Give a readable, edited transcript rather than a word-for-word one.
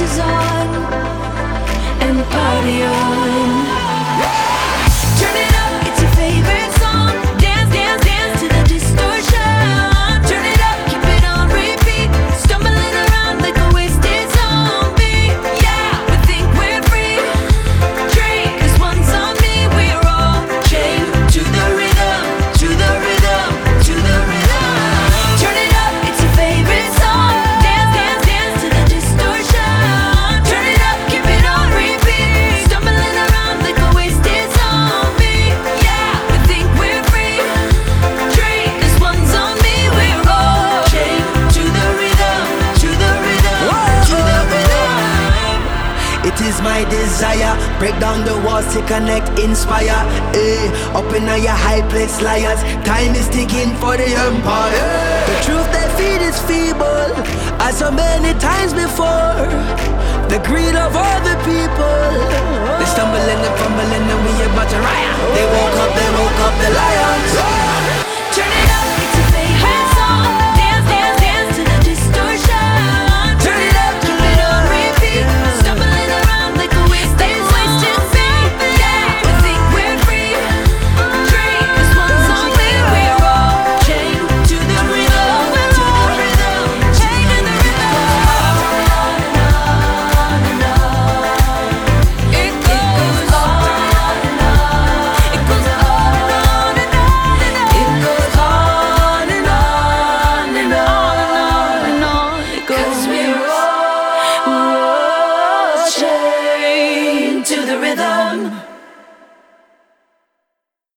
is on and party on. Turn it up, it's your favorite song. Dance, dance, dance to the distortion. Turn it up, keep it on repeat. Stumbling around like a wasted zombie. Yeah, we think we're free. Drink, 'cause one's on me. We're all chained to the rhythm, to the rhythm, to the rhythm. Turn it up, it's your favorite song. Dance, dance, dance to the distortion. Turn it up, keep it on repeat. Stumbling around like a wasted zombie. Yeah, we think we're free. Drink, 'cause one's on me. We're all chained to the rhythm, to the rhythm, to the rhythm. It is my desire, break down the walls to connect, inspire. Up in your high place, liars. Time is ticking for the empire. The truth they feed is feeble, as so many times before. The greed of all the people. They stumble and they fumble and we about to riot. They woke up the lions.